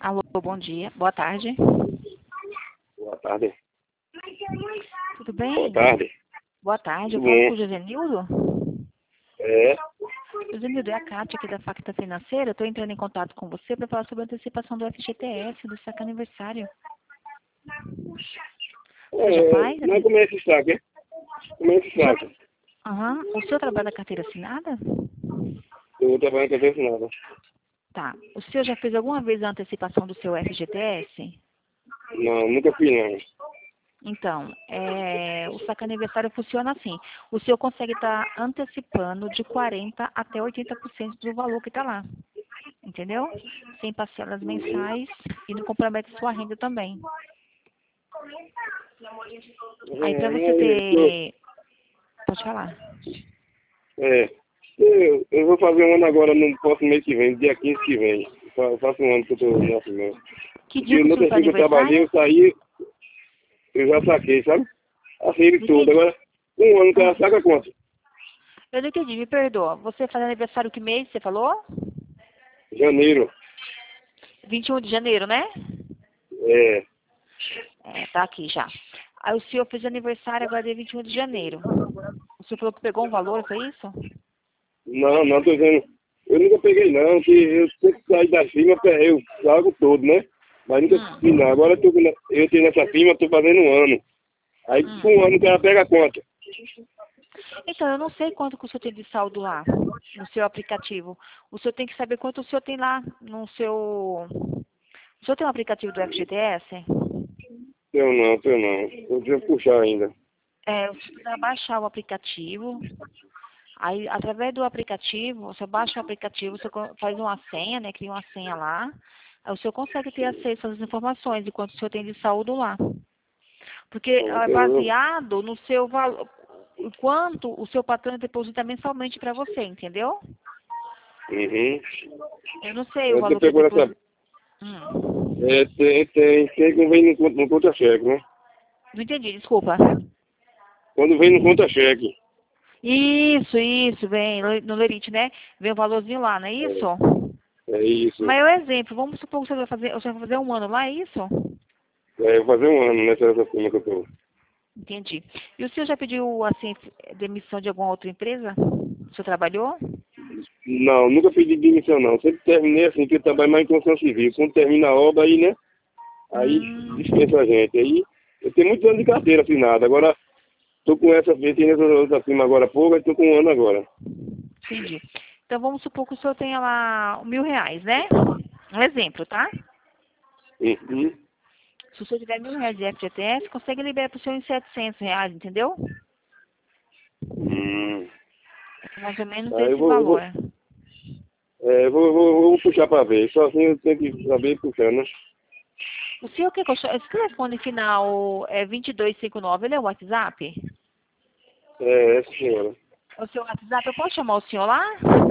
Alô, bom dia. Boa tarde. Boa tarde. Tudo bem? Boa tarde. Boa tarde. Eu Tudo falo bom? com o Josenildo. É, Josenildo, é a Cátia aqui da Facta Financeira. Estou entrando em contato com você para falar sobre a antecipação do FGTS, do saque aniversário. Você já faz? não como é esse saque, é? Como é esse saque? Aham. O senhor trabalha na carteira assinada? Eu vou trabalhar com a nada. Tá. O senhor já fez alguma vez a antecipação do seu FGTS? Não, nunca fiz não. Então, o saque aniversário funciona assim. O senhor consegue estar antecipando de 40% até 80% do valor que está lá. Entendeu? Sem parcelas mensais e não compromete sua renda também. Aí para você ter... Pode falar. Eu vou fazer um ano agora no próximo mês que vem, dia 15 que vem. Eu faço um ano que eu estou no nascimento. Que dia que o No senhor está outro dia que eu trabalhei, aniversário? eu saí, eu já saquei, sabe? Assim ele todo. Agora, um ano que ela saca quanto? Eu não entendi, me perdoa. Você faz aniversário que mês, você falou? Janeiro. 21 de janeiro, né? É. Tá aqui já. Aí o senhor fez aniversário agora dia 21 de janeiro. O senhor falou que pegou um valor, foi isso? Não, tô dizendo. Eu nunca peguei não, que eu sempre saí da firma, eu pago todo, né? Mas nunca fiz não. Agora eu tenho nessa firma, tô fazendo um ano. Aí com um ano que ela pega a conta. Então, eu não sei quanto que o senhor tem de saldo lá, no seu aplicativo. O senhor tem que saber quanto o senhor tem lá no seu... O senhor tem um aplicativo do FGTS? Tenho não. Eu devo puxar ainda. O senhor precisa baixar o aplicativo. Aí, através do aplicativo, você baixa o aplicativo, você faz uma senha, né? Cria uma senha lá. Aí o senhor consegue ter acesso às informações de quanto o senhor tem de saldo lá. Porque é baseado no seu valor, o quanto o seu patrão deposita mensalmente para você, entendeu? Uhum. Eu não sei o Eu tô valor que ele pegando essa... deposita. Tem quando vem no conta-cheque, né? Não entendi, desculpa. Quando vem no conta-cheque. Isso, vem no Lerite, né? Vem o valorzinho lá, não é isso? É isso. Mas é um exemplo, vamos supor que você vai fazer um ano lá, é isso? Eu vou fazer um ano nessa firma que eu tô. Entendi. E o senhor já pediu, assim, demissão de alguma outra empresa? O senhor trabalhou? Não, nunca pedi demissão não. Sempre terminei assim, que eu trabalho mais em construção civil. Quando termina a obra aí, né? Aí dispensa a gente. Aí eu tenho muitos anos de carteira assinada. Agora, tô com essa outra firma agora há pouco, tô com um ano agora. Entendi. Então vamos supor que o senhor tenha lá R$ 1.000, né? Um exemplo, tá? Uhum. Se o senhor tiver R$ 1.000 de FGTS, consegue liberar para o senhor em R$ 700, entendeu? É mais ou menos Aí esse valor. eu vou puxar pra ver. Só assim eu tenho que saber puxando, né? O senhor quer que eu chame? Esse telefone final é 2259, ele é o WhatsApp? É, essa senhora. O seu WhatsApp, eu posso chamar o senhor lá?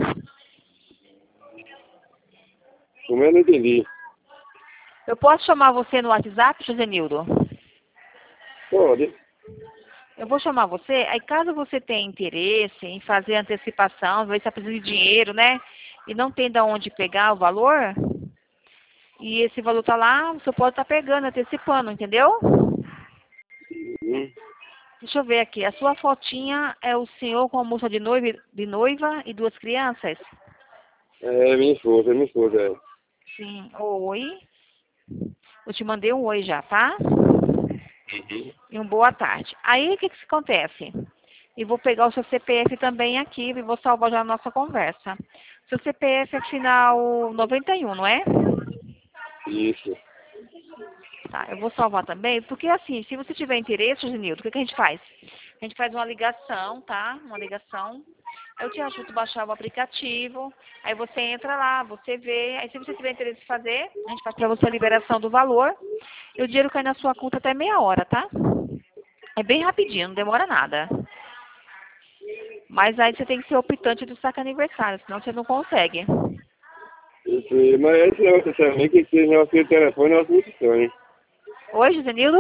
Como eu não entendi. Eu posso chamar você no WhatsApp, Josenildo? Pode. Eu vou chamar você, aí caso você tenha interesse em fazer antecipação, ver se está precisando de dinheiro, né? E não tem de onde pegar o valor, e esse valor está lá, você pode estar pegando, antecipando, entendeu? Uhum. Deixa eu ver aqui, a sua fotinha é o senhor com a moça de noiva e duas crianças? É minha esposa, é. Sim, oi. Eu te mandei um oi já, tá? E um boa tarde. Aí, o que acontece? E vou pegar o seu CPF também aqui e vou salvar já a nossa conversa. Seu CPF é final 91, não é? Isso. Tá, eu vou salvar também, porque assim, se você tiver interesse, Genildo, o que a gente faz? A gente faz uma ligação, tá? Uma ligação. Aí eu te ajudo a baixar o aplicativo, aí você entra lá, você vê, aí se você tiver interesse em fazer, a gente faz pra você a liberação do valor, e o dinheiro cai na sua conta até meia hora, tá? É bem rapidinho, não demora nada. Mas aí você tem que ser optante do saque aniversário, senão você não consegue. Eu sei, mas esse negócio também, que esse negócio de telefone é uma muito estranho. Oi, Josenildo?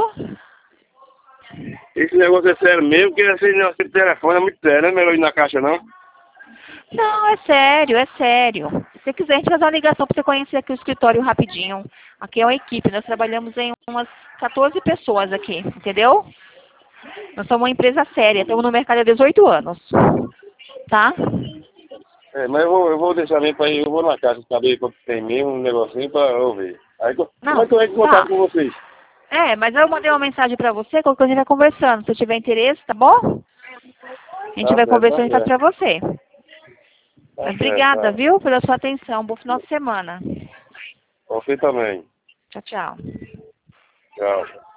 Esse negócio é sério mesmo, que esse negócio de telefone é muito sério, não é melhor ir na caixa não? Não, é sério, é sério. Se você quiser, a gente faz uma ligação para você conhecer aqui o escritório rapidinho. Aqui é uma equipe, nós trabalhamos em umas 14 pessoas aqui, entendeu? Nós somos uma empresa séria, estamos no mercado há 18 anos. Tá? Mas eu vou deixar mesmo para ir, eu vou na casa saber quanto tem mesmo, um negocinho para eu ver. Aí como é que eu entro em contato com vocês? Mas eu mandei uma mensagem pra você, qualquer coisa a gente vai conversando. Se tiver interesse, tá bom? A gente vai conversando e faz pra você. Mas obrigada, viu, pela sua atenção. Bom final de semana. Você também. Tchau, tchau. Tchau.